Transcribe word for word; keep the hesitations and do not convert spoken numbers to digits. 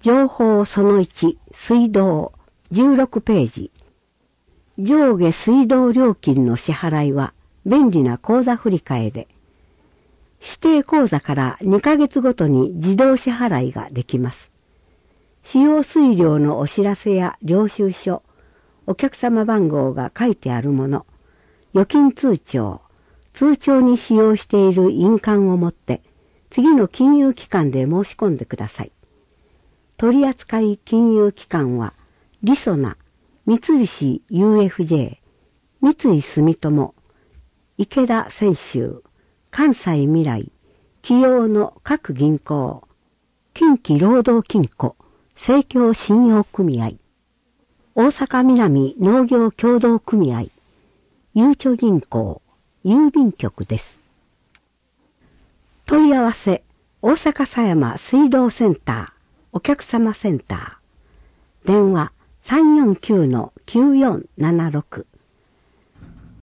情報そのいち、水道、じゅうろくページ。上下水道料金の支払いは便利な口座振替で、指定口座からにかげつごとに自動支払いができます。使用水量のお知らせや領収書、お客様番号が書いてあるもの、預金通帳、通帳に使用している印鑑を持って、次の金融機関で申し込んでください。取扱金融機関は、りそな、三菱 ユーエフジェー、三井住友、池田泉州、関西未来、企業の各銀行、近畿労働金庫、生協信用組合、大阪南農業協同組合、ゆうちょ銀行、郵便局です。問い合わせ、大阪狭山水道センター、お客様センター。電話 さんよんきゅうのきゅうよんななろく。